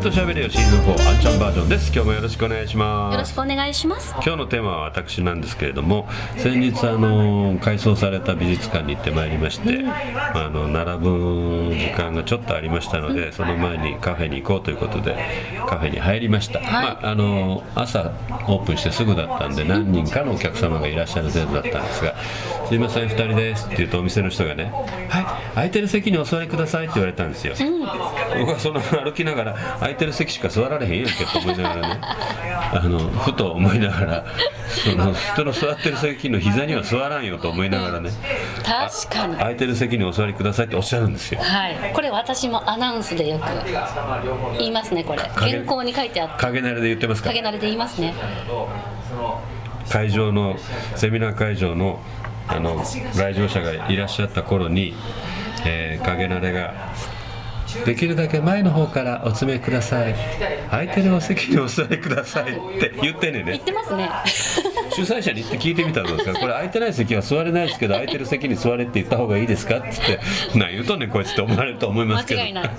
と喋れよシーズン4あんちゃんバージョンです。今日もよろしくお願いします。 よろしくお願いします。 今日のテーマは私なんですけれども、先日改装された美術館に行ってまいりまして、並ぶ時間がちょっとありましたので、その前にカフェに行こうということでカフェに入りました。朝オープンしてすぐだったんで何人かのお客様がいらっしゃる程度だったんですが、すいません2人ですって言うとお店の人がね、はい空いてる席にお座りくださいって言われたんですよ。僕はその歩きながら空いてる席しか座られへんやんけと思いながらねふと思いながら、その人の座ってる席の膝には座らんよと思いながらね、 確かに空いてる席にお座りくださいっておっしゃるんですよ。 はい、これ私もアナウンスでよく言いますね。これ原稿に書いてあって影慣れで言ってますか。 影慣れで言いますね。 会場のセミナー会場の来場者がいらっしゃった頃に、影慣れができるだけ前の方からお詰めください、空いてるお席にお座りくださいって言ってんねんね。 言ってますね主催者に言って聞いてみたらどうですか。これ空いてない席は座れないですけど空いてる席に座れって言った方がいいですかって言って何言うとんねんこいつって思われると思いますけど、 間違いない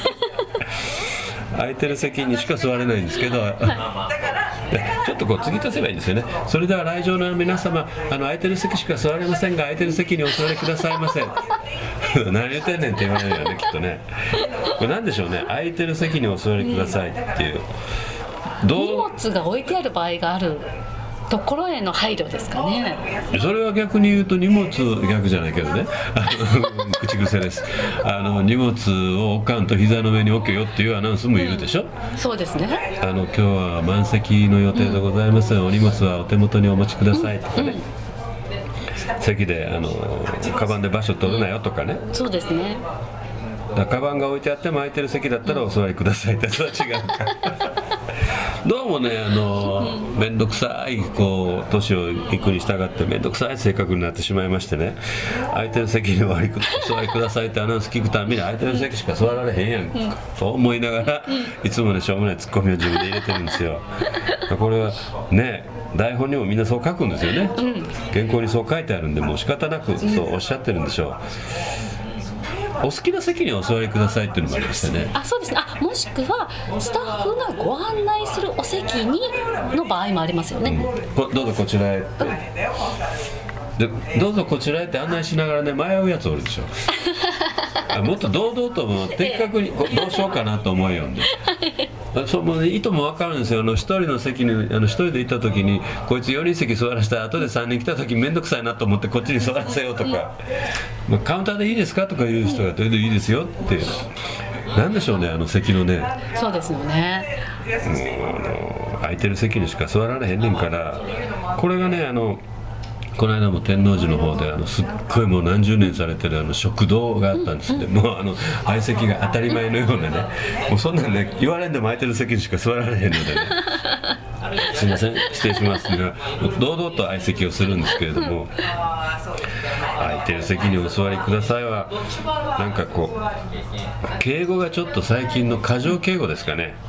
空いてる席にしか座れないんですけど、ちょっとこう継ぎ足せばいいんですよね。それでは来場の皆様、空いてる席しか座れませんが空いてる席にお座りくださいませ何言ってんねんって言われるよねきっとね。これ何でしょうね、空いてる席にお座りくださいっていう、 荷物が置いてある場合があるところへの配慮ですかね。 それは逆に言うと荷物逆じゃないけどね口癖です。荷物を置かんと膝の上に置けよっていうアナウンスもいるでしょ。 そうですね。 今日は満席の予定でございます、お荷物はお手元にお持ちくださいとかね、席でカバンで場所取るなよとかね。 そうですね。 カバンが置いてあっても空いてる席だったらお座りくださいってそれは違うかどうもね面倒くさい年をいくに従って面倒くさい性格になってしまいましてね、空いてる席にお座りくださいってアナウンス聞くたびに空いてる席しか座られへんやんと思いながら、いつもねしょうもないツッコミを自分で入れてるんですよ。これはね台本にもみんなそう書くんですよね、原稿にそう書いてあるんでもう仕方なくそうおっしゃってるんでしょう。お好きな席にお座りくださいっていうのもありましたね。 そうですね。もしくはスタッフがご案内するお席にの場合もありますよね、 どうぞこちらへって、でどうぞこちらへって案内しながらね迷うやつおるでしょもっと堂々とも的確にどうしようかなと思いよんでもう意図も分かるんですよ。一人の席に一人で行った時にこいつ4人席座らせた後で3人来た時面倒くさいなと思ってこっちに座らせようとか、カウンターでいいですかとかいう人がいいですよってなんでしょうね席のね。 そうですよね。 空いてる席にしか座られへんねんから、これがねこの間も天王寺の方ですっごいもう何十年されてる食堂があったんですって、もう相席が当たり前のようなね、もうそんなんね言われんでも空いてる席にしか座られへんのでねすいません失礼しますって堂々と相席をするんですけれども、空いてる席にお座りくださいはなんか敬語がちょっと最近の過剰敬語ですかね。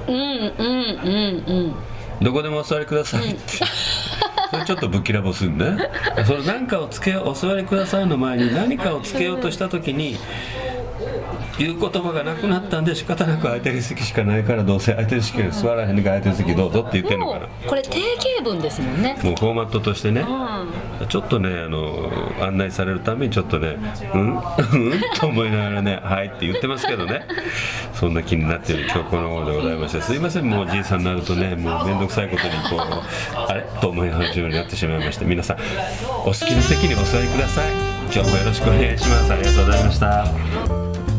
どこでもお座りくださいってそれちょっとぶっきらぼすんね。それ何かをつけよう、お座りくださいの前に何かをつけようとした時に言う言葉がなくなったんで仕方なく空いてる席しかないからどうせ空いてる席に座らへんねんから空いてる席どうぞって言ってんのかな。 これ定型文ですもんね。 もうフォーマットとしてね、ちょっとね案内されるためにちょっとねと思いながらねはいって言ってますけどね、そんな気になっている今日この頃でございまして、すいませんもうじいさんになるとねもう面倒くさいことにあれと思い始めるようになってしまいまして、皆さんお好きな席にお座りください。今日もよろしくお願いします。ありがとうございました。